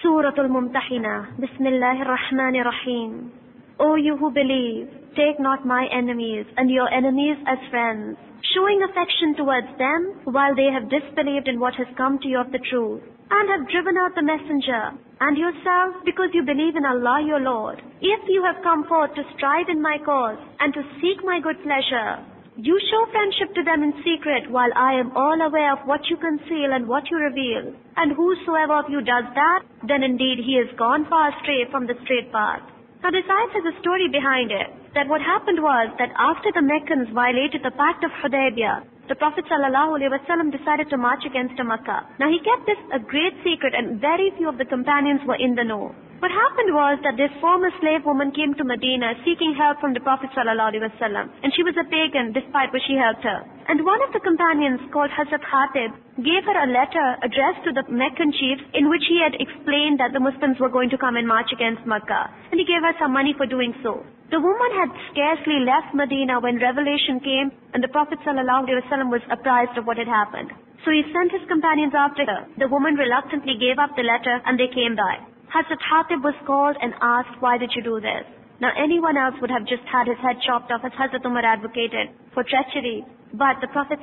Suratul Mumtahina. Bismillahir Rahmanir Rahim. O you who believe, take not my enemies and your enemies as friends, showing affection towards them while they have disbelieved in what has come to you of the truth, and have driven out the messenger, and yourself because you believe in Allah your Lord. If you have come forth to strive in my cause and to seek my good pleasure, you show friendship to them in secret, while I am all aware of what you conceal and what you reveal. And whosoever of you does that, then indeed he has gone far astray from the straight path. Now this ayat has a story behind it, that what happened was that after the Meccans violated the pact of Hudaybiyah, the Prophet ﷺ decided to march against Makkah. Now he kept this a great secret and very few of the companions were in the know. What happened was that this former slave woman came to Medina seeking help from the Prophet ﷺ, and she was a pagan despite what she helped her. And one of the companions called Hazrat Khatib gave her a letter addressed to the Meccan chiefs in which he had explained that the Muslims were going to come and march against Makkah, and he gave her some money for doing so. The woman had scarcely left Medina when revelation came and the Prophet ﷺ was apprised of what had happened. So he sent his companions after her. The woman reluctantly gave up the letter and they came by. Hazrat Khatib was called and asked, why did you do this? Now anyone else would have just had his head chopped off, as Hazrat Umar advocated, for treachery. But the Prophet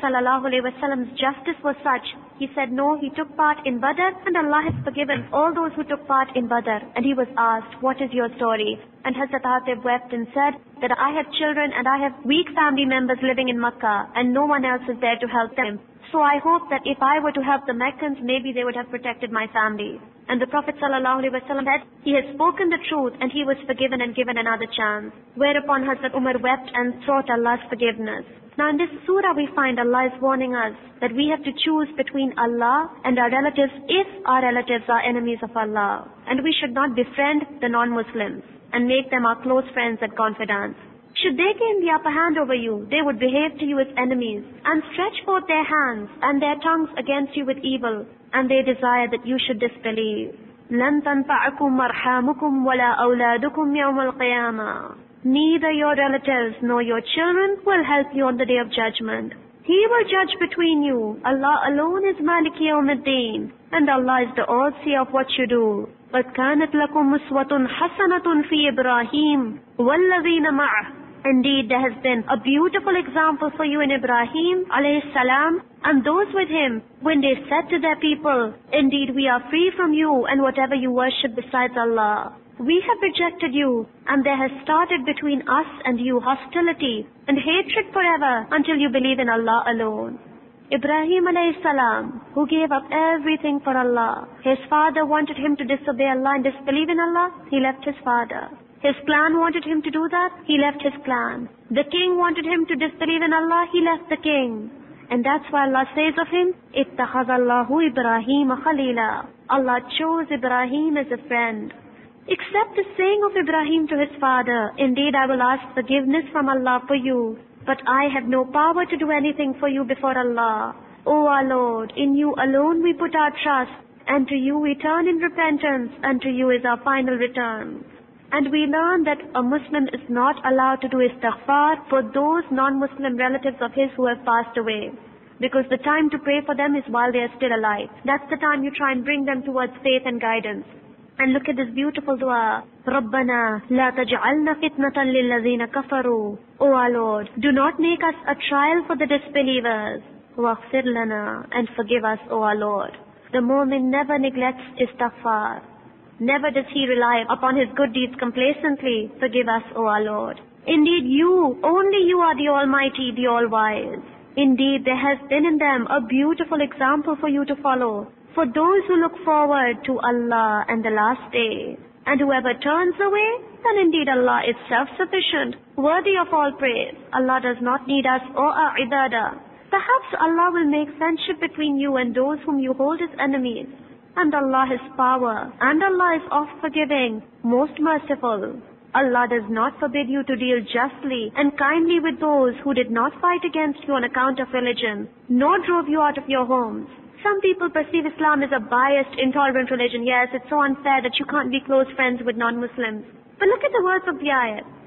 ﷺ's justice was such. He said no, he took part in Badr and Allah has forgiven all those who took part in Badr. And he was asked, what is your story? And Hazrat Khatib wept and said that I have children and I have weak family members living in Makkah and no one else is there to help them. So I hope that if I were to help the Meccans, maybe they would have protected my family. And the Prophet ﷺ said, he had spoken the truth and he was forgiven and given another chance. Whereupon Hazrat Umar wept and sought Allah's forgiveness. Now in this surah we find Allah is warning us that we have to choose between Allah and our relatives if our relatives are enemies of Allah. And we should not befriend the non-Muslims and make them our close friends and confidants. Should they gain the upper hand over you, they would behave to you as enemies and stretch forth their hands and their tongues against you with evil, and they desire that you should disbelieve. لَن تَنْفَعَكُمْ أَرْحَامُكُمْ وَلَا أَوْلَادُكُمْ يَوْمَ الْقِيَامَةِ. Neither your relatives nor your children will help you on the day of judgment. He will judge between you. Allah alone is Maliki Yawmiddin, and Allah is the all-seer of what you do. قَدْ كَانَتْ لَكُمْ أُسْوَةٌ حَسَنَةٌ فِي إِبْرَاهِيمَ وَالَّذِينَ مَعَهُ. Indeed, there has been a beautiful example for you in Ibrahim alayhi salam and those with him when they said to their people, indeed we are free from you and whatever you worship besides Allah. We have rejected you and there has started between us and you hostility and hatred forever until you believe in Allah alone. Ibrahim alayhi salam, who gave up everything for Allah. His father wanted him to disobey Allah and disbelieve in Allah. He left his father. His clan wanted him to do that. He left his clan. The king wanted him to disbelieve in Allah. He left the king. And that's why Allah says of him, اتَّخَذَ اللَّهُ إِبْرَاهِيمَ خَلِيلًا. Allah chose Ibrahim as a friend. Except the saying of Ibrahim to his father, indeed I will ask forgiveness from Allah for you, but I have no power to do anything for you before Allah. O our Lord, in you alone we put our trust, and to you we turn in repentance, and to you is our final return. And we learn that a Muslim is not allowed to do istighfar for those non-Muslim relatives of his who have passed away. Because the time to pray for them is while they are still alive. That's the time you try and bring them towards faith and guidance. And look at this beautiful dua. رَبَّنَا لَا تَجْعَلْنَا فِتْنَةً لِلَّذِينَ كَفَرُوا. O our Lord, do not make us a trial for the disbelievers. وَاغْفِرْ لَنَا. And forgive us, O our Lord. The mu'min never neglects istighfar. Never does he rely upon his good deeds complacently. Forgive us, O our Lord. Indeed you, only you are the Almighty, the All-Wise. Indeed there has been in them a beautiful example for you to follow. For those who look forward to Allah and the last day. And whoever turns away, then indeed Allah is self-sufficient, worthy of all praise. Allah does not need us or our ibadah. Perhaps Allah will make friendship between you and those whom you hold as enemies. And Allah has power, and Allah is oft-forgiving, most merciful. Allah does not forbid you to deal justly and kindly with those who did not fight against you on account of religion, nor drove you out of your homes. Some people perceive Islam as a biased, intolerant religion. Yes, it's so unfair that you can't be close friends with non-Muslims. But look at the words of the ayat.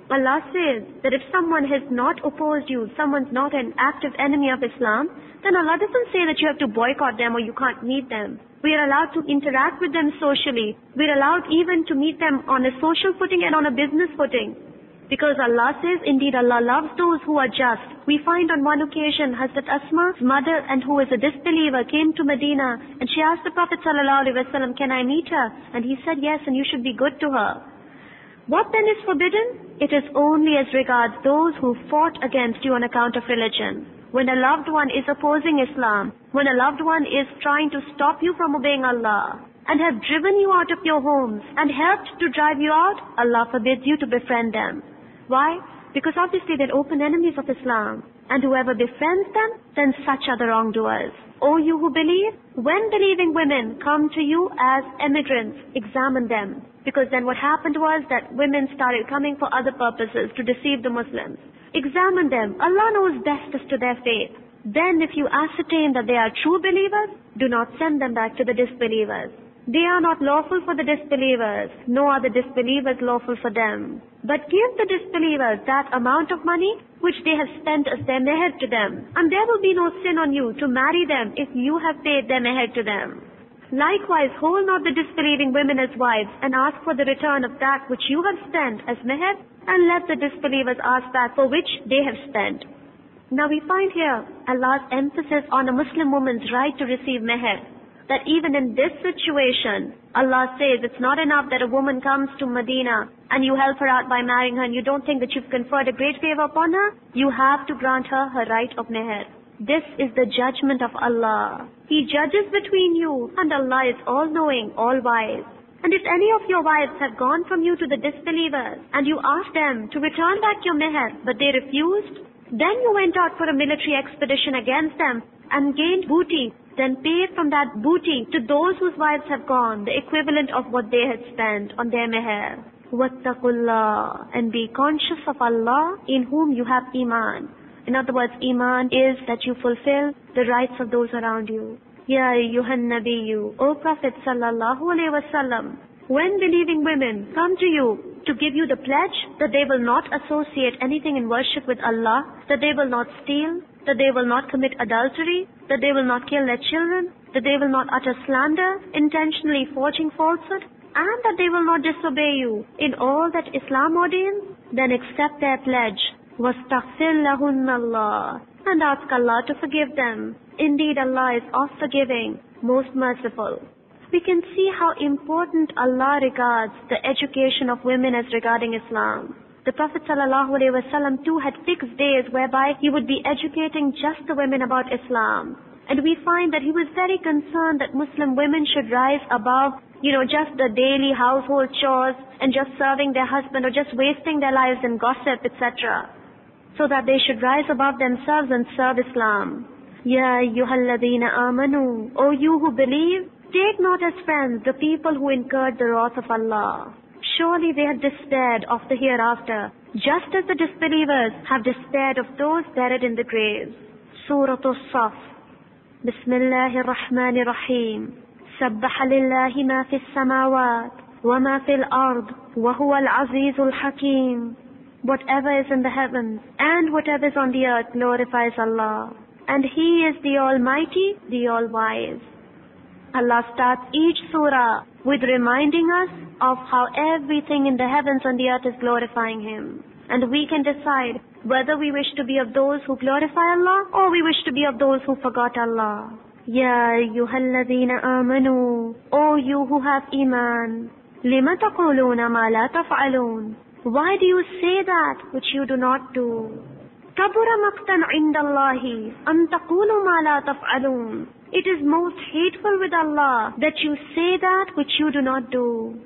Allah says that if someone has not opposed you, someone's not an active enemy of Islam, then Allah doesn't say that you have to boycott them or you can't meet them. We are allowed to interact with them socially. We are allowed even to meet them on a social footing and on a business footing. Because Allah says, indeed Allah loves those who are just. We find on one occasion Hazrat Asma's mother, and who is a disbeliever, came to Medina and she asked the Prophet ﷺ, can I meet her? And he said, yes, and you should be good to her. What then is forbidden? It is only as regards those who fought against you on account of religion. When a loved one is opposing Islam, when a loved one is trying to stop you from obeying Allah, and have driven you out of your homes and helped to drive you out, Allah forbids you to befriend them. Why? Because obviously they're open enemies of Islam. And whoever befriends them, then such are the wrongdoers. O you who believe, when believing women come to you as immigrants, examine them. Because then what happened was that women started coming for other purposes to deceive the Muslims. Examine them. Allah knows best as to their faith. Then if you ascertain that they are true believers, do not send them back to the disbelievers. They are not lawful for the disbelievers, nor are the disbelievers lawful for them. But give the disbelievers that amount of money which they have spent as their meher to them. And there will be no sin on you to marry them if you have paid their meher to them. Likewise, hold not the disbelieving women as wives and ask for the return of that which you have spent as meher, and let the disbelievers ask that for which they have spent. Now we find here Allah's emphasis on a Muslim woman's right to receive meher. That even in this situation, Allah says it's not enough that a woman comes to Medina and you help her out by marrying her and you don't think that you've conferred a great favor upon her. You have to grant her her right of meher. This is the judgment of Allah. He judges between you, and Allah is all-knowing, all-wise. And if any of your wives have gone from you to the disbelievers and you asked them to return back your meher, but they refused, then you went out for a military expedition against them and gained booty, then pay from that booty to those whose wives have gone, the equivalent of what they had spent on their meher. Wattaqullah, and be conscious of Allah in whom you have Iman. In other words, Iman is that you fulfill the rights of those around you. Ya ayyuhan nabiyyu, O Prophet sallallahu alaihi wasallam, when believing women come to you to give you the pledge that they will not associate anything in worship with Allah, that they will not steal, that they will not commit adultery, that they will not kill their children, that they will not utter slander, intentionally forging falsehood, and that they will not disobey you in all that Islam ordains, then accept their pledge. وَاسْتَغْفِرْ لَهُنَّ اللَّهِ, and ask Allah to forgive them. Indeed, Allah is oft forgiving, most merciful. We can see how important Allah regards the education of women as regarding Islam. The Prophet ﷺ too had fixed days whereby he would be educating just the women about Islam. And we find that he was very concerned that Muslim women should rise above, just the daily household chores and just serving their husband or just wasting their lives in gossip, etc. So that they should rise above themselves and serve Islam. Ya ayyuhalladhina amanu, O you who believe, take not as friends the people who incurred the wrath of Allah. Surely they had despaired of the hereafter, just as the disbelievers have despaired of those buried in the graves. Surah As-Saf. Bismillahir Rahmanir Rahim. Sabbaha lillahi ma fis samawat wa ma fil ard wa huwa al-azizul hakim. Whatever is in the heavens and whatever is on the earth glorifies Allah. And He is the Almighty, the All-Wise. Allah starts each surah with reminding us of how everything in the heavens and the earth is glorifying Him. And we can decide whether we wish to be of those who glorify Allah or we wish to be of those who forgot Allah. Ya ayyuhalladhina amanu, O you who have Iman, lima taquluna ma la taf'alun. Why do you say that which you do not do? Kabura maqtan indallahi an taqulu ma la taf'alun. It is most hateful with Allah that you say that which you do not do.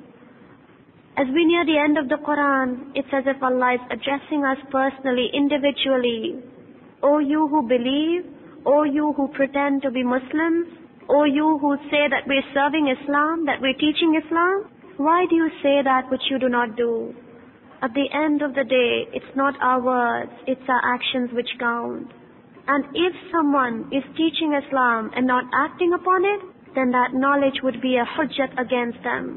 As we near the end of the Quran, it's as if Allah is addressing us personally, individually. O you who believe, O you who pretend to be Muslims, O you who say that we're serving Islam, that we're teaching Islam, why do you say that which you do not do? At the end of the day, it's not our words, it's our actions which count. And if someone is teaching Islam and not acting upon it, then that knowledge would be a hujjat against them.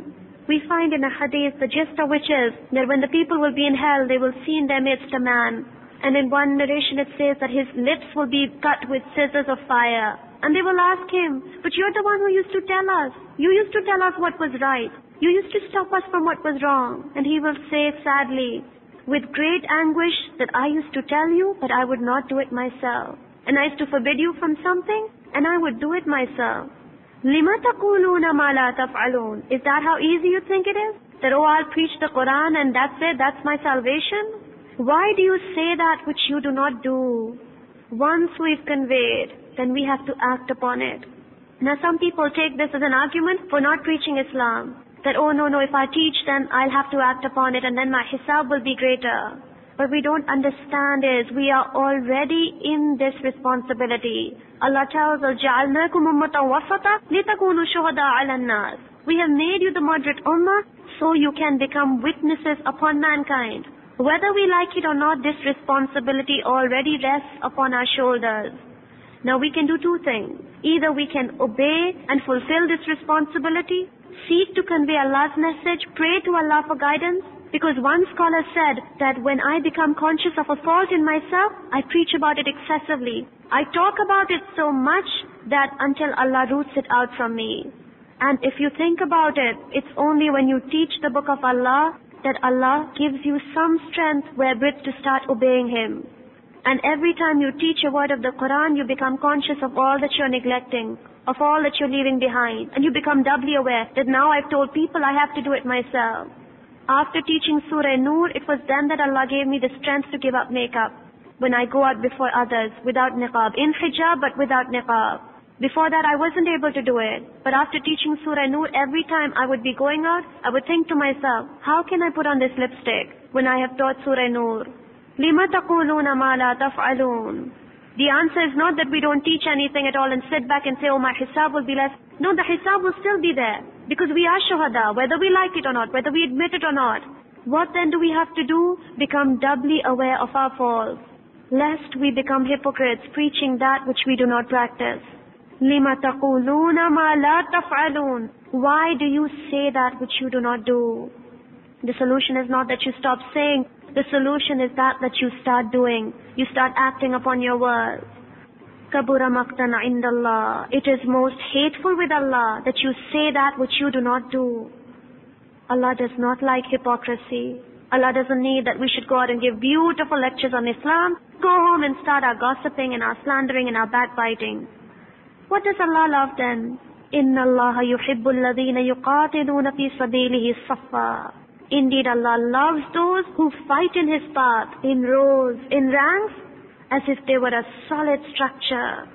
We find in a hadith the gist of which is that when the people will be in hell, they will see in their midst a man. And in one narration it says that his lips will be cut with scissors of fire. And they will ask him, but you're the one who used to tell us. You used to tell us what was right. You used to stop us from what was wrong. And he will say sadly, with great anguish, that I used to tell you, but I would not do it myself. And I used to forbid you from something, and I would do it myself. لِمَ تَقُولُونَ مَا لَا تَفْعَلُونَ? Is that how easy you think it is? That, oh, I'll preach the Quran and that's it, that's my salvation? Why do you say that which you do not do? Once we've conveyed, then we have to act upon it. Now some people take this as an argument for not preaching Islam. That, oh no, if I teach then I'll have to act upon it and then my hisab will be greater. But we don't understand is we are already in this responsibility. Allah tells us, جَعَلْنَاكُمْ أُمَّةً وَسَطًا لِتَكُونُوا شُهَدَاءَ عَلَى النَّاسِ. We have made you the moderate ummah so you can become witnesses upon mankind. Whether we like it or not, this responsibility already rests upon our shoulders. Now we can do two things. Either we can obey and fulfill this responsibility, seek to convey Allah's message, pray to Allah for guidance. Because one scholar said that when I become conscious of a fault in myself, I preach about it excessively. I talk about it so much that until Allah roots it out from me. And if you think about it, it's only when you teach the book of Allah that Allah gives you some strength wherewith to start obeying Him. And every time you teach a word of the Quran, you become conscious of all that you're neglecting, of all that you're leaving behind. And you become doubly aware that now I've told people I have to do it myself. After teaching Surah Nur, it was then that Allah gave me the strength to give up makeup when I go out before others without niqab, in hijab but without niqab. Before that I wasn't able to do it. But after teaching Surah Nur, every time I would be going out, I would think to myself, how can I put on this lipstick when I have taught Surah Nur? لِمَ تَقُولُونَ مَا لَا تَفْعَلُونَ? The answer is not that we don't teach anything at all and sit back and say, oh, my hisab will be less. No, the hisab will still be there. Because we are shuhada, whether we like it or not, whether we admit it or not. What then do we have to do? Become doubly aware of our faults, lest we become hypocrites, preaching that which we do not practice. لِمَ تَقُولُونَ مَا لَا تَفْعَلُونَ? Why do you say that which you do not do? The solution is not that you stop saying. The solution is that you start doing. You start acting upon your words. كَبُرَ مَقْتًا عِنْدَ اللَّهِ. It is most hateful with Allah that you say that which you do not do. Allah does not like hypocrisy. Allah doesn't need that we should go out and give beautiful lectures on Islam, go home and start our gossiping and our slandering and our backbiting. What does Allah love then? إِنَّ اللَّهَ يُحِبُّ الَّذِينَ يُقَاتِلُونَ فِي سَبِيلِهِ صَفًّا. Indeed, Allah loves those who fight in His path, in rows, in ranks, as if they were a solid structure.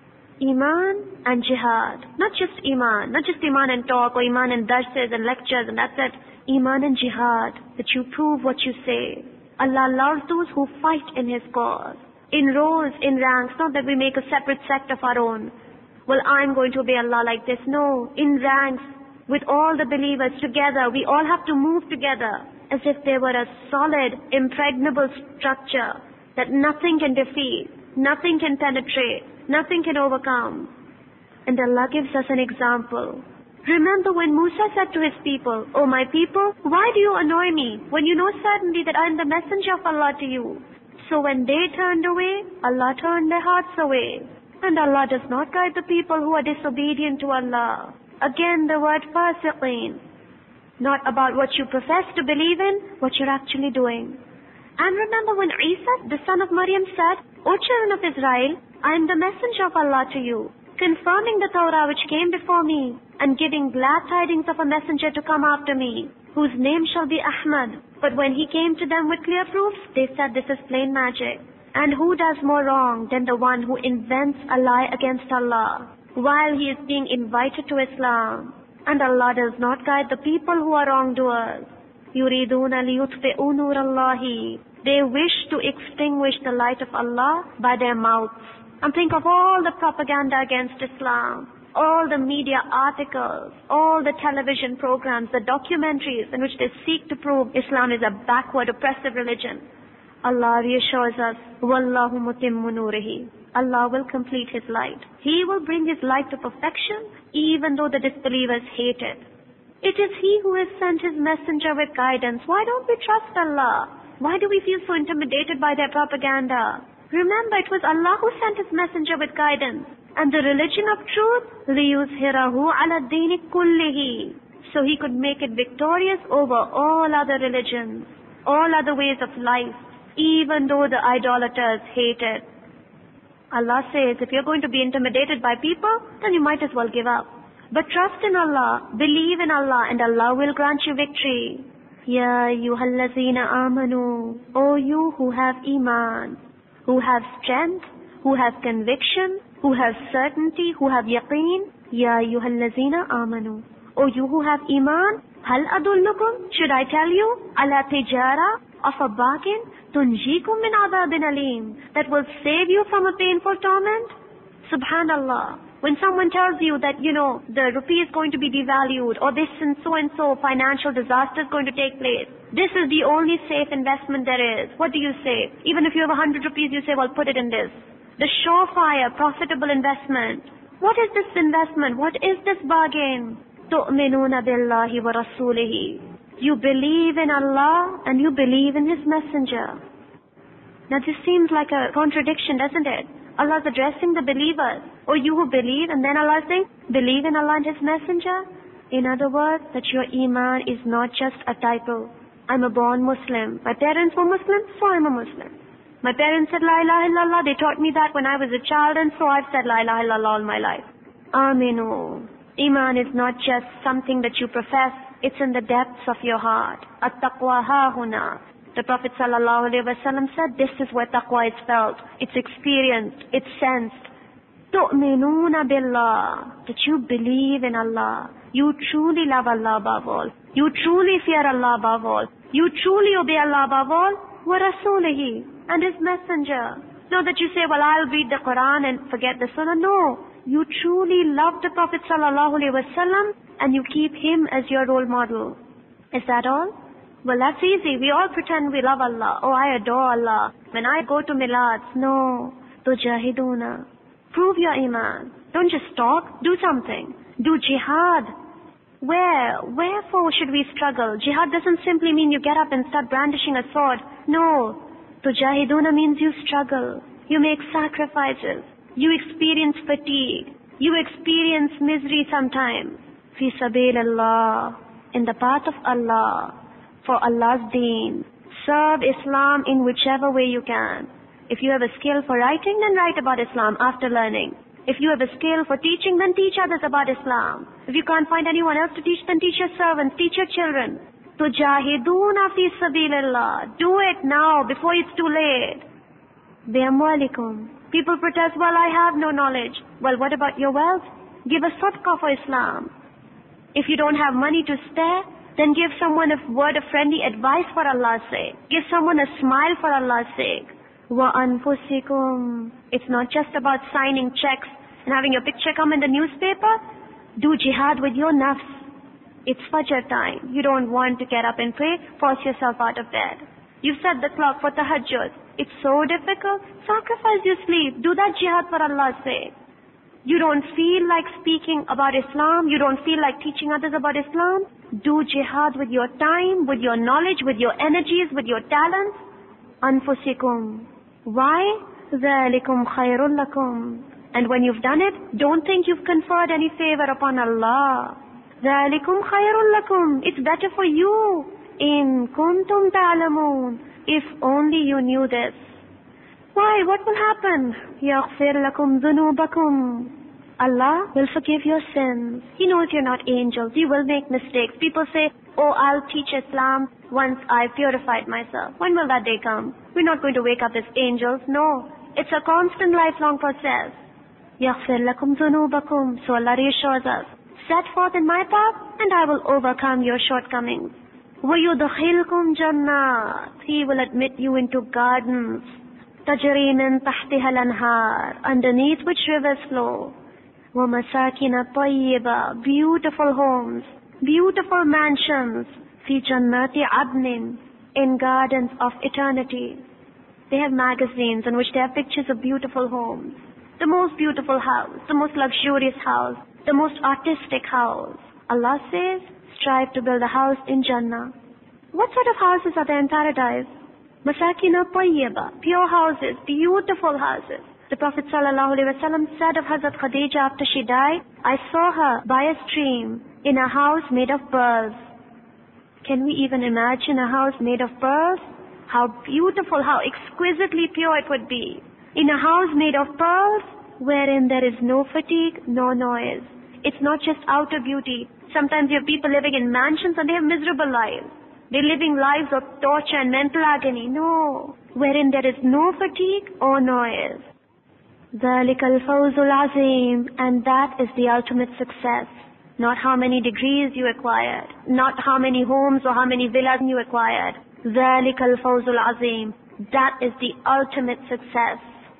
Iman and jihad. Not just Iman and talk, or Iman and darses and lectures and that's it. Iman and jihad, that you prove what you say. Allah loves those who fight in His cause. In rows, in ranks, not that we make a separate sect of our own. Well, I'm going to obey Allah like this. No, in ranks, with all the believers together, we all have to move together as if they were a solid, impregnable structure that nothing can defeat, nothing can penetrate, nothing can overcome. And Allah gives us an example. Remember when Musa said to his people, "O my people, why do you annoy me when you know certainly that I am the messenger of Allah to you?" So when they turned away, Allah turned their hearts away. And Allah does not guide the people who are disobedient to Allah. Again the word fasiqeen. Not about what you profess to believe in, what you're actually doing. And remember when Isa, the son of Maryam, said, "O children of Israel, I am the messenger of Allah to you, confirming the Torah which came before me, and giving glad tidings of a messenger to come after me, whose name shall be Ahmad." But when he came to them with clear proofs, they said, "This is plain magic." And who does more wrong than the one who invents a lie against Allah, while he is being invited to Islam? And Allah does not guide the people who are wrongdoers. يُرِيدُونَ لِيُطْفِئُوا نُورَ اللَّهِ. They wish to extinguish the light of Allah by their mouths. And think of all the propaganda against Islam, all the media articles, all the television programs, the documentaries in which they seek to prove Islam is a backward, oppressive religion. Allah reassures us, وَاللَّهُ مُتِمُّ نُورِهِ. Allah will complete His light. He will bring His light to perfection, even though the disbelievers hate it. It is He who has sent His messenger with guidance. Why don't we trust Allah? Why do we feel so intimidated by their propaganda? Remember, it was Allah who sent His messenger with guidance. And the religion of truth, لِيُظْهِرَهُ عَلَى الدِّينِ كُلِّهِ. So He could make it victorious over all other religions, all other ways of life, even though the idolaters hate it. Allah says, if you're going to be intimidated by people, then you might as well give up. But trust in Allah, believe in Allah, and Allah will grant you victory. Ya ayyuhallazina amanu, O you who have iman, who have strength, who have conviction, who have certainty, who have yaqeen. Ya ayyuhallazina amanu, O you who have iman, hal adullukum, should I tell you, ala tijara, of a bargain, tunjikum min adabin alim, that will save you from a painful torment? Subhanallah. When someone tells you that, the rupee is going to be devalued, or this and so financial disaster is going to take place, this is the only safe investment there is. What do you say? Even if you have 100 rupees, you say, well, put it in this. The surefire, profitable investment. What is this investment? What is this bargain? تُؤْمِنُونَ بِاللَّهِ وَرَسُولِهِ. You believe in Allah and you believe in His messenger. Now this seems like a contradiction, doesn't it? Allah is addressing the believers. Oh, you who believe, and then Allah is saying, believe in Allah and His messenger. In other words, that your iman is not just a title. I'm a born Muslim. My parents were Muslim, so I'm a Muslim. My parents said La ilaha illallah. They taught me that when I was a child, and so I've said La ilaha illallah all my life. Aminu. Iman is not just something that you profess. It's in the depths of your heart. At-taqwa ha-huna. The Prophet ﷺ said, this is where taqwa is felt. It's experienced. It's sensed. تُؤْمِنُونَ بِاللَّهِ. That you believe in Allah. You truly love Allah above all. You truly fear Allah above all. You truly obey Allah above all. وَرَسُولِهِ. And His messenger. Not that you say, well, I'll read the Quran and forget the Sunnah. No. You truly love the Prophet ﷺ and you keep him as your role model. Is that all? Well, that's easy. We all pretend we love Allah. Oh, I adore Allah. When I go to milads, no. Tujahiduna. Prove your iman. Don't just talk. Do something. Do jihad. Wherefore should we struggle? Jihad doesn't simply mean you get up and start brandishing a sword. No. Tujahiduna means you struggle. You make sacrifices. You experience fatigue. You experience misery sometimes. Fi sabilillah. In the path of Allah. For Allah's deen. Serve Islam in whichever way you can. If you have a skill for writing, then write about Islam after learning. If you have a skill for teaching, then teach others about Islam. If you can't find anyone else to teach, then teach your servants, teach your children. Tujahiduna fi sabilillah. Do it now before it's too late. Bi'amwalikum. People protest, well, I have no knowledge. Well, what about your wealth? Give a sadaqah for Islam. If you don't have money to spare, then give someone a word of friendly advice for Allah's sake. Give someone a smile for Allah's sake. وَأَنفُسِكُمْ. It's not just about signing checks and having your picture come in the newspaper. Do jihad with your nafs. It's Fajr time. You don't want to get up and pray. Force yourself out of bed. You've set the clock for tahajjud. It's so difficult. Sacrifice your sleep. Do that jihad for Allah's sake. You don't feel like speaking about Islam. You don't feel like teaching others about Islam. Do jihad with your time, with your knowledge, with your energies, with your talents. Anfusikum. Why? ذَلِكُمْ خَيْرٌ لَكُمْ. And when you've done it, don't think you've conferred any favor upon Allah. ذَلِكُمْ خَيْرٌ لَكُمْ. It's better for you. إِن كُنْتُمْ تَعْلَمُونَ. If only you knew this. Why? What will happen? يَغْفِرْ لَكُمْ ذُنُوبَكُمْ. Allah will forgive your sins. He knows you're not angels. You will make mistakes. People say, oh, I'll teach Islam once I've purified myself. When will that day come? We're not going to wake up as angels. No. It's a constant lifelong process. يَغْفِرْ لَكُمْ ذُنُوبَكُمْ. So Allah reassures us. Set forth in my path and I will overcome your shortcomings. وَيُدْخِلْكُمْ جَنَّاتٍ. He will admit you into gardens. تَجْرِي مِن تَحْتِهَا الْأَنْهَارُ. Underneath which rivers flow. وَمَسَاكِنَ طَيِّبَةٍ. Beautiful homes, beautiful mansions. فِي جَنَّاتِ عَدْنٍ. In gardens of eternity. They have magazines in which they have pictures of beautiful homes. The most beautiful house, the most luxurious house, the most artistic house. Allah says, strive to build a house in Jannah. What sort of houses are there in paradise? Masakina tayyiba, pure houses, beautiful houses. The Prophet ﷺ said of Hazrat Khadija after she died, I saw her by a stream in a house made of pearls. Can we even imagine a house made of pearls? How beautiful, how exquisitely pure it would be. In a house made of pearls, wherein there is no fatigue, no noise. It's not just outer beauty. Sometimes you have people living in mansions and they have miserable lives. They're living lives of torture and mental agony. No. Wherein there is no fatigue or noise. ذَلِكَ الْفَوْزُ الْعَظِيمُ. And that is the ultimate success. Not how many degrees you acquired. Not how many homes or how many villas you acquired. ذَلِكَ الْفَوْزُ الْعَظِيمُ. That is the ultimate success.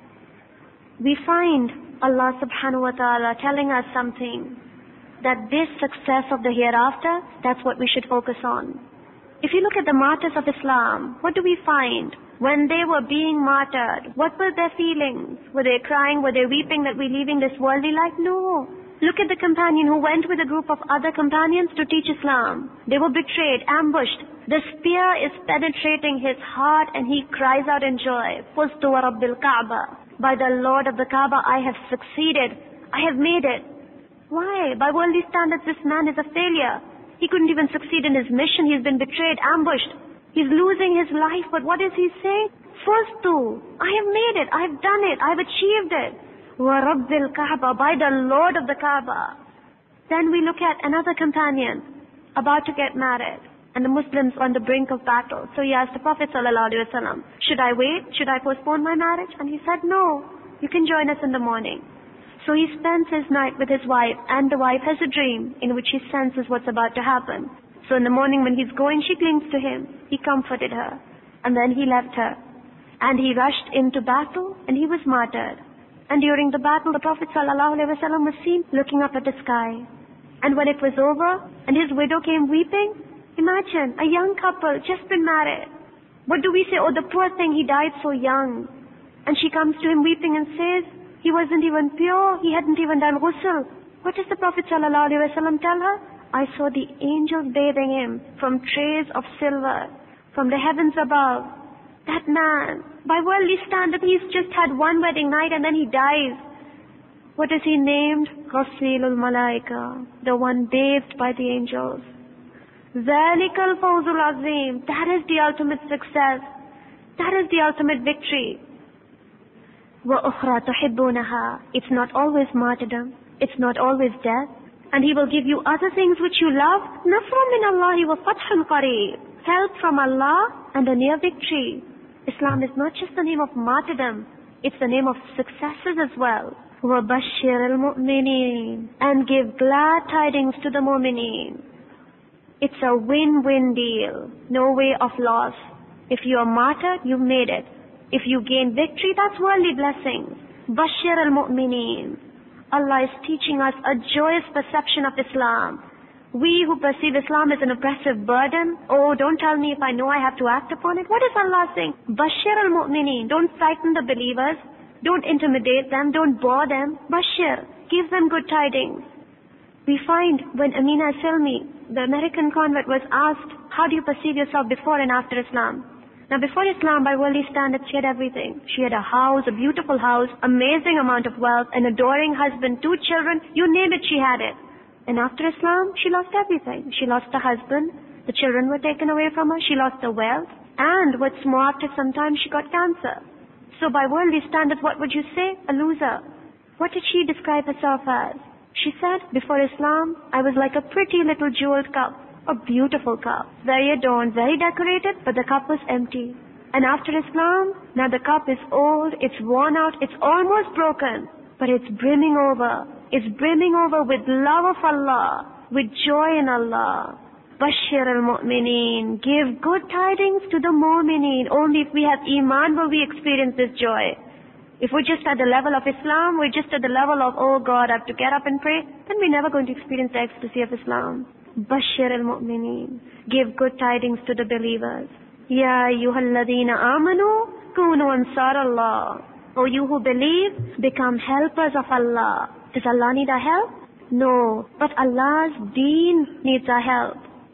We find Allah subhanahu wa ta'ala telling us something. That this success of the hereafter, that's what we should focus on. If you look at the martyrs of Islam, what do we find? When they were being martyred, what were their feelings? Were they crying? Were they weeping that we're leaving this worldly life? No. Look at the companion who went with a group of other companions to teach Islam. They were betrayed, ambushed. The spear is penetrating his heart and he cries out in joy. فُزْتُ وَرَبِّ الْكَعْبَةِ. By the Lord of the Kaaba, I have succeeded. I have made it. Why? By worldly standards, this man is a failure. He couldn't even succeed in his mission. He's been betrayed, ambushed. He's losing his life. But what is he saying? Fuztu. I have made it. I have done it. I have achieved it. وَرَبِّ الْكَعْبَةِ. By the Lord of the Kaaba. Then we look at another companion about to get married. And the Muslims on the brink of battle. So he asked the Prophet ﷺ, should I wait? Should I postpone my marriage? And he said, no. You can join us in the morning. So he spends his night with his wife, and the wife has a dream in which he senses what's about to happen. So in the morning when he's going, she clings to him. He comforted her. And then he left her. And he rushed into battle, and he was martyred. And during the battle, the Prophet ﷺ was seen looking up at the sky. And when it was over, and his widow came weeping, imagine, a young couple, just been married. What do we say? Oh, the poor thing, he died so young. And she comes to him weeping and says, he wasn't even pure. He hadn't even done ghusl. What does the Prophet ﷺ tell her? I saw the angels bathing him from trays of silver, from the heavens above. That man, by worldly standard, he's just had one wedding night and then he dies. What is he named? Ghasilul Malaika, the one bathed by the angels. ذَلِكَ الْفَوْزُ الْعَظِيمُ. That is the ultimate success. That is the ultimate victory. وَأُخْرَى تُحِبُّونَهَا. It's not always martyrdom. It's not always death. And He will give you other things which you love. نَصْرٌ مِّنَ اللَّهِ وَفَتْحٌ قَرِيبٌ. Help from Allah and a near victory. Islam is not just the name of martyrdom. It's the name of successes as well. وَبَشِّرِ الْمُؤْمِنِينَ. And give glad tidings to the mu'mineen. It's a win-win deal. No way of loss. If you are martyred, you've made it. If you gain victory, that's worldly blessings. Bashir al-Mu'mineen. Allah is teaching us a joyous perception of Islam. We who perceive Islam as an oppressive burden, oh, don't tell me if I know I have to act upon it. What is Allah saying? Bashir al-Mu'mineen. Don't frighten the believers. Don't intimidate them. Don't bore them. Bashir. Give them good tidings. We find when Amina Salmi, the American convert, was asked, how do you perceive yourself before and after Islam? Now before Islam, by worldly standards, she had everything. She had a house, a beautiful house, amazing amount of wealth, an adoring husband, 2 children, you name it, she had it. And after Islam, she lost everything. She lost the husband, the children were taken away from her, she lost the wealth, and what's more, after some time, she got cancer. So by worldly standards, what would you say? A loser. What did she describe herself as? She said, before Islam, I was like a pretty little jeweled cup. A beautiful cup, very adorned, very decorated, but the cup was empty. And after Islam, now the cup is old, it's worn out, it's almost broken, but it's brimming over. It's brimming over with love of Allah, with joy in Allah. Bashir al-Mu'mineen. Give good tidings to the Mu'mineen. Only if we have Iman will we experience this joy. If we're just at the level of Islam, we're just at the level of, oh God, I have to get up and pray, then we're never going to experience the ecstasy of Islam. Bashir al-Mu'mineen. Give good tidings to the believers. Ya ayyuhalladheena amanu kunu ansar Allah. O you who believe, become helpers of Allah. Does Allah need our help? No. But Allah's deen needs our help.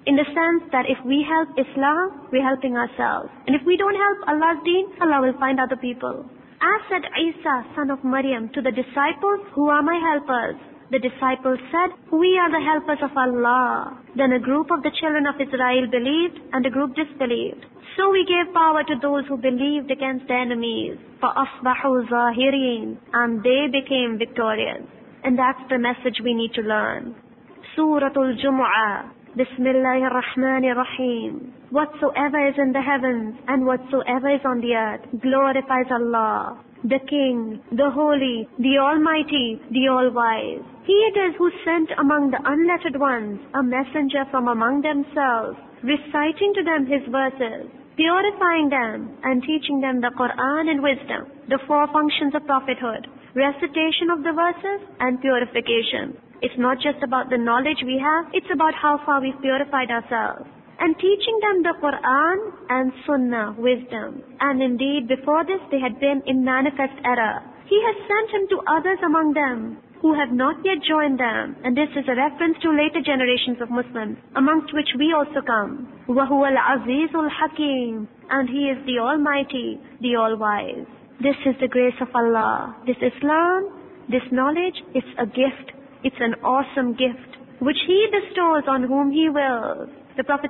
In the sense that if we help Islam, we're helping ourselves. And if we don't help Allah's deen, Allah will find other people. As said Isa, son of Maryam, to the disciples, who are my helpers? The disciples said, we are the helpers of Allah. Then a group of the children of Israel believed and a group disbelieved. So we gave power to those who believed against their enemies. فَأَصْبَحُوا ظَاهِرِينَ, and they became victorious. And that's the message we need to learn. Suratul Jumu'ah. Bismillahir Rahmanir Rahim. Whatsoever is in the heavens and whatsoever is on the earth glorifies Allah, the King, the Holy, the Almighty, the All-Wise. He it is who sent among the unlettered ones a messenger from among themselves, reciting to them his verses, purifying them and teaching them the Quran and wisdom, the four functions of prophethood, recitation of the verses and purification. It's not just about the knowledge we have, it's about how far we've purified ourselves. And teaching them the Quran and Sunnah, wisdom. And indeed, before this, they had been in manifest error. He has sent him to others among them who have not yet joined them. And this is a reference to later generations of Muslims, amongst which we also come. وَهُوَ الْعَزِيزُ الْحَكِيمُ, and He is the Almighty, the All-Wise. This is the grace of Allah. This Islam, this knowledge, it's a gift. It's an awesome gift, which He bestows on whom He wills. The Prophet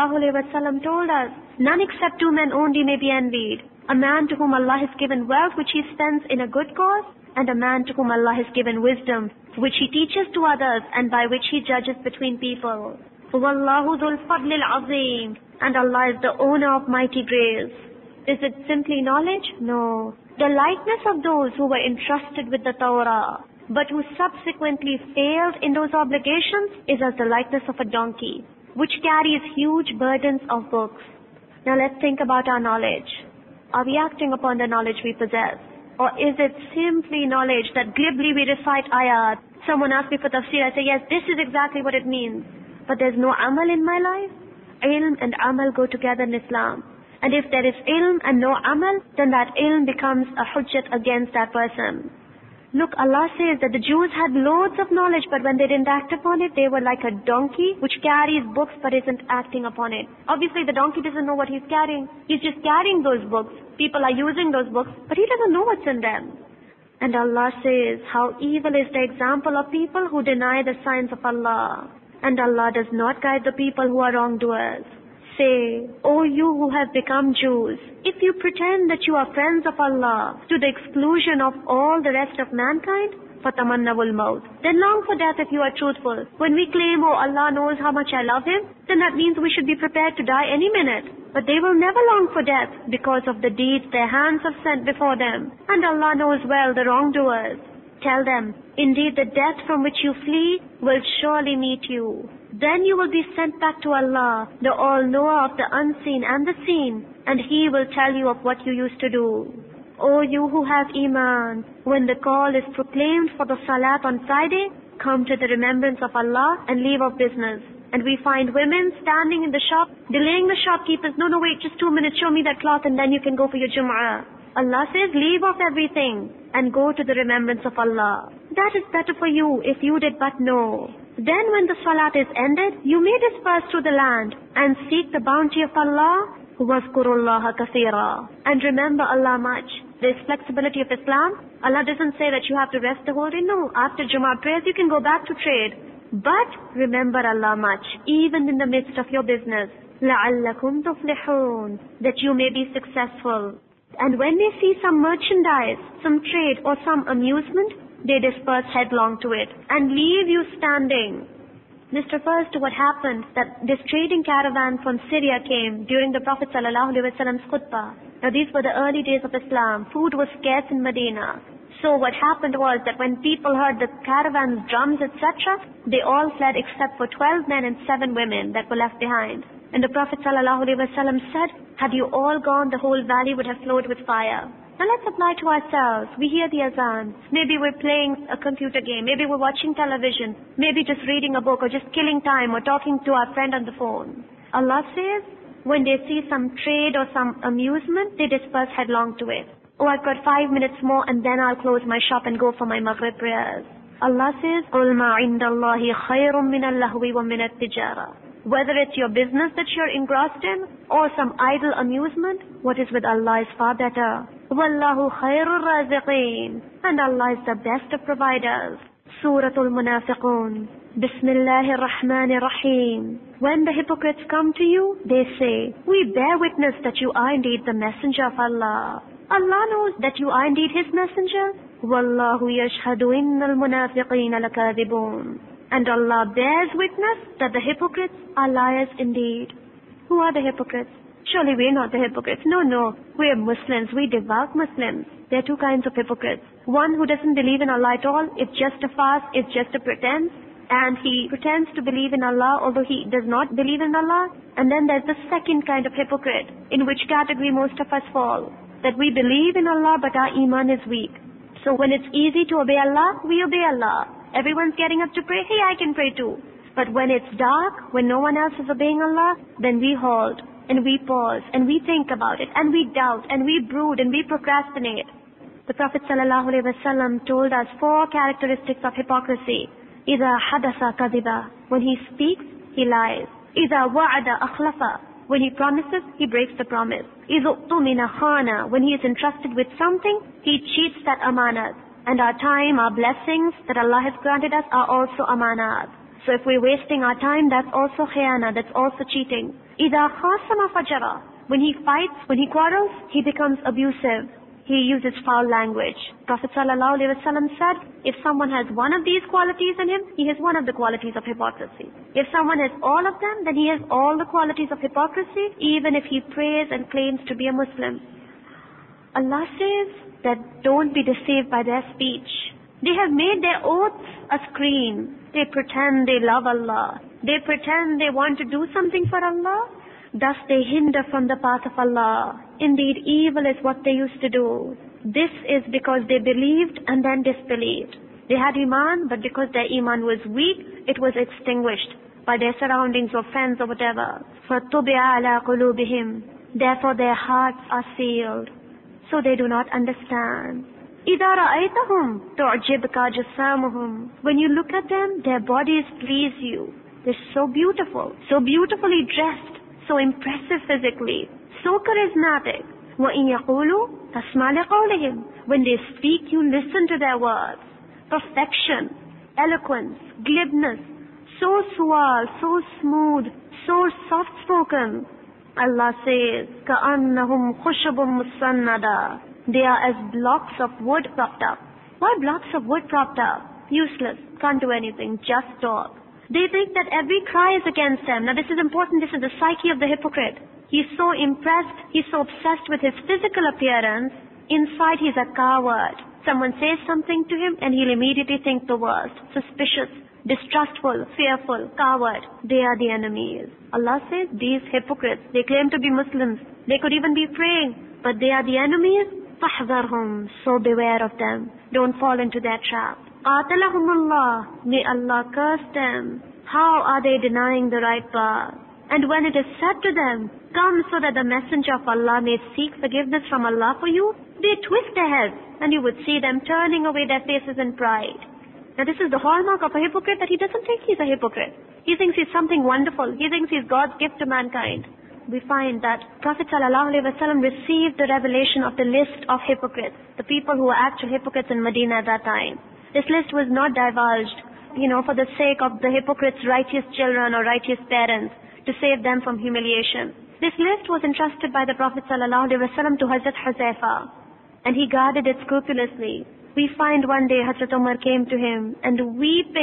ﷺ told us, none except two men only may be envied. A man to whom Allah has given wealth which he spends in a good cause, and a man to whom Allah has given wisdom, which he teaches to others and by which he judges between people. وَاللَّهُ ذُو الْفَضْلِ الْعَظِيمِ, and Allah is the owner of mighty grace. Is it simply knowledge? No. The likeness of those who were entrusted with the Torah, but who subsequently failed in those obligations, is as the likeness of a donkey, which carries huge burdens of books. Now let's think about our knowledge. Are we acting upon the knowledge we possess? Or is it simply knowledge that glibly we recite ayat? Someone asks me for tafsir, I say, yes, this is exactly what it means. But there's no amal in my life? Ilm and amal go together in Islam. And if there is ilm and no amal, then that ilm becomes a hujjat against that person. Look, Allah says that the Jews had loads of knowledge, but when they didn't act upon it, they were like a donkey which carries books but isn't acting upon it. Obviously, the donkey doesn't know what he's carrying. He's just carrying those books. People are using those books, but he doesn't know what's in them. And Allah says, how evil is the example of people who deny the signs of Allah. And Allah does not guide the people who are wrongdoers. Say, O you who have become Jews, if you pretend that you are friends of Allah to the exclusion of all the rest of mankind, فَتَمَنَّوُ الْمَوْتِ, then long for death if you are truthful. When we claim, oh, Allah knows how much I love Him, then that means we should be prepared to die any minute. But they will never long for death because of the deeds their hands have sent before them. And Allah knows well the wrongdoers. Tell them, indeed the death from which you flee will surely meet you. Then you will be sent back to Allah, the all-knower of the unseen and the seen, and He will tell you of what you used to do. O you who have Iman, when the call is proclaimed for the Salat on Friday, come to the remembrance of Allah and leave off business. And we find women standing in the shop, delaying the shopkeepers, no, wait, just 2 minutes, show me that cloth and then you can go for your Jum'ah. Allah says, leave off everything and go to the remembrance of Allah. That is better for you if you did but know. Then when the Salat is ended, you may disperse through the land and seek the bounty of Allah. وَاذْكُرُوا اللَّهَ كَثِيرًا, and remember Allah much. There's flexibility of Islam. Allah doesn't say that you have to rest the whole day. No, after Jummah prayers you can go back to trade. But remember Allah much, even in the midst of your business. لَعَلَّكُمْ تُفْلِحُونَ, that you may be successful. And when they see some merchandise, some trade or some amusement, they disperse headlong to it and leave you standing. This refers to what happened, that this trading caravan from Syria came during the Prophet ﷺ's khutbah. Now these were the early days of Islam. Food was scarce in Medina. So what happened was that when people heard the caravan's drums, etc., they all fled except for 12 men and 7 women that were left behind. And the Prophet ﷺ said, had you all gone, the whole valley would have flowed with fire. Now let's apply to ourselves. We hear the azan. Maybe we're playing a computer game. Maybe we're watching television. Maybe just reading a book or just killing time or talking to our friend on the phone. Allah says, when they see some trade or some amusement, they disperse headlong to it. Oh, I've got 5 minutes more and then I'll close my shop and go for my Maghrib prayers. Allah says, قُلْ مَا عِنْدَ اللَّهِ خَيْرٌ مِّنَ اللَّهْوِ وَمِنَ التِّجَارَةِ. Whether it's your business that you're engrossed in or some idle amusement, what is with Allah is far better. Wallahu khairur raziqeen. And Allah is the best of providers. Suratul Munafiqun. Bismillahir Rahmanir Rahim. When the hypocrites come to you, they say, we bear witness that you are indeed the messenger of Allah. Allah knows that you are indeed His messenger. Wallahu yashhadu innal munafiqeen lakadibun. And Allah bears witness that the hypocrites are liars indeed. Who are the hypocrites? Surely we're not the hypocrites. No. We're Muslims. We devout Muslims. There are two kinds of hypocrites. One who doesn't believe in Allah at all. It's just a farce. It's just a pretense. And he pretends to believe in Allah, although he does not believe in Allah. And then there's the second kind of hypocrite, in which category most of us fall. That we believe in Allah, but our iman is weak. So when it's easy to obey Allah, we obey Allah. Everyone's getting up to pray, hey, I can pray too. But when it's dark, when no one else is obeying Allah, then we halt, and we pause, and we think about it, and we doubt, and we brood, and we procrastinate. The Prophet ﷺ told us 4 characteristics of hypocrisy. إِذَا حَدَثَ كَذِبًا. When he speaks, he lies. إِذَا وَعَدَ أَخْلَفَ. When he promises, he breaks the promise. إِذَا اؤْتُمِنَ خَانَ. When he is entrusted with something, he cheats that amanat. And our time, our blessings that Allah has granted us are also amanat. So if we're wasting our time, that's also khiyana, that's also cheating. إِذَا خَاصَمَ فَجَرَ. When he fights, when he quarrels, he becomes abusive. He uses foul language. Prophet ﷺ said, if someone has one of these qualities in him, he has one of the qualities of hypocrisy. If someone has all of them, then he has all the qualities of hypocrisy, even if he prays and claims to be a Muslim. Allah says that don't be deceived by their speech. They have made their oaths a screen. They pretend they love Allah. They pretend they want to do something for Allah. Thus they hinder from the path of Allah. Indeed, evil is what they used to do. This is because they believed and then disbelieved. They had iman, but because their iman was weak, it was extinguished by their surroundings or friends or whatever. فَطُبِعَ عَلَىٰ قُلُوبِهِمْ. Therefore their hearts are sealed, so they do not understand. إِذَا رَأَيْتَهُمْ تُعْجِبْكَ جِسَامُهُمْ. When you look at them, their bodies please you. They're so beautiful, so beautifully dressed, so impressive physically, so charismatic. وَإِن يَقُولُوا تَسْمَعْ لِقَوْلِهِمْ. When they speak, you listen to their words. Perfection, eloquence, glibness, so suave, so smooth, so soft-spoken. Allah says, كَأَنَّهُمْ خُشَبٌ مُسَنَّدًا. They are as blocks of wood propped up. Why blocks of wood propped up? Useless, can't do anything, just talk. They think that every cry is against them. Now this is important, this is the psyche of the hypocrite. He's so impressed, he's so obsessed with his physical appearance, inside he's a coward. Someone says something to him and he'll immediately think the worst. Suspicious, distrustful, fearful, coward. They are the enemies. Allah says these hypocrites, they claim to be Muslims. They could even be praying, but they are the enemies. فَاحْذَرْهُمْ. So beware of them. Don't fall into their trap. قَاتَلَهُمُ اللَّهُ. May Allah curse them. How are they denying the right path? And when it is said to them, come so that the messenger of Allah may seek forgiveness from Allah for you, they twist their heads, and you would see them turning away their faces in pride. Now this is the hallmark of a hypocrite, that he doesn't think he's a hypocrite. He thinks he's something wonderful. He thinks he's God's gift to mankind. We find that Prophet ﷺ received the revelation of the list of hypocrites, the people who were actual hypocrites in Medina at that time. This list was not divulged, for the sake of the hypocrites' righteous children or righteous parents, to save them from humiliation. This list was entrusted by the Prophet ﷺ to Hazrat Huzaifa, and he guarded it scrupulously. We find one day Hazrat Umar came to him and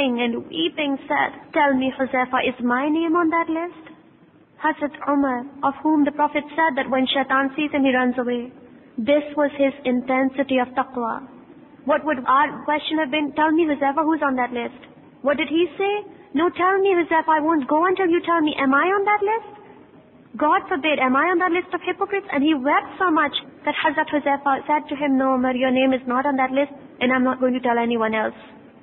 weeping said, tell me, Huzaifa, is my name on that list? Hazrat Umar, of whom the Prophet said that when shaitan sees him, he runs away. This was his intensity of taqwa. What would our question have been? Tell me, Huzaifa, who's on that list? What did he say? No, tell me, Huzaifa, I won't go until you tell me, am I on that list? God forbid, am I on that list of hypocrites? And he wept so much that Hazrat Huzaifa said to him, no, Umar, your name is not on that list, and I'm not going to tell anyone else.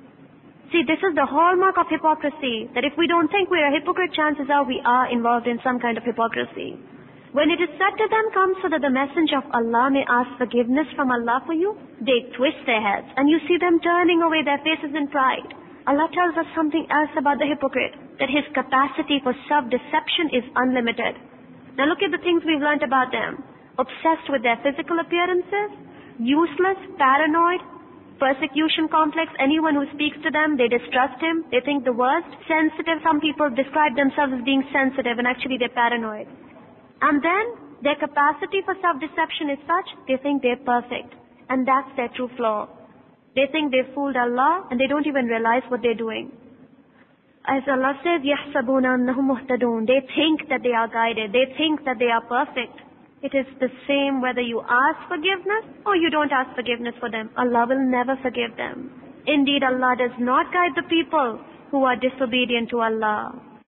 See, this is the hallmark of hypocrisy, that if we don't think we're a hypocrite, chances are we are involved in some kind of hypocrisy. When it is said to them, come so that the messenger of Allah may ask forgiveness from Allah for you, they twist their heads, and you see them turning away their faces in pride. Allah tells us something else about the hypocrite, that his capacity for self-deception is unlimited. Now look at the things we've learnt about them. Obsessed with their physical appearances, useless, paranoid, persecution complex. Anyone who speaks to them, they distrust him, they think the worst. Sensitive, some people describe themselves as being sensitive and actually they're paranoid. And then their capacity for self-deception is such, they think they're perfect. And that's their true flaw. They think they've fooled Allah and they don't even realize what they're doing. As Allah says, يَحْسَبُونَ أَنَّهُمْ مُهْتَدُونَ. They think that they are guided. They think that they are perfect. It is the same whether you ask forgiveness or you don't ask forgiveness for them. Allah will never forgive them. Indeed, Allah does not guide the people who are disobedient to Allah.